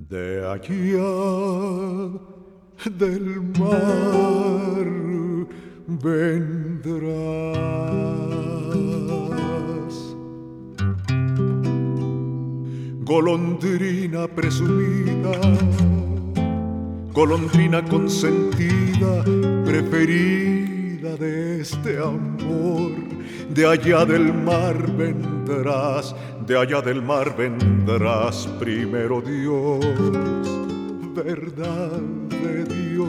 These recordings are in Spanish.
De allá del mar vendrás, golondrina presumida, golondrina consentida, preferida de este amor. De allá del mar vendrás, de allá del mar vendrás, primero Dios, verdad de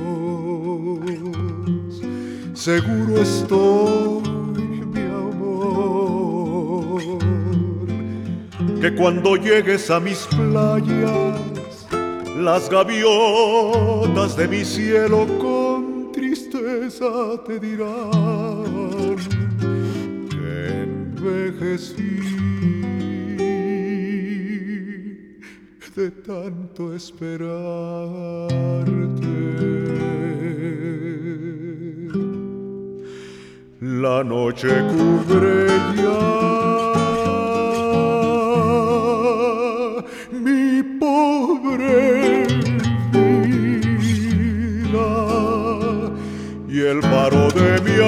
Dios. Seguro estoy, mi amor, que cuando llegues a mis playas, las gaviotas de mi cielo con tristeza te dirán que envejecí de tanto esperarte. La noche cubre ya mi pobre vida y el faro de mi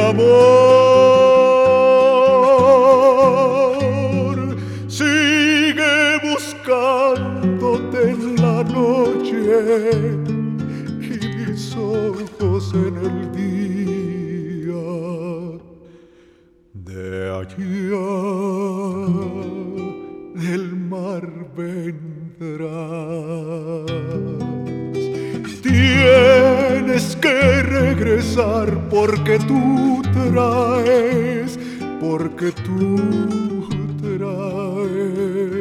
amor sigue buscándote en la noche y mis ojos en el día. De allá del mar vendrás. Tienes que regresar porque tú traes, porque tú traes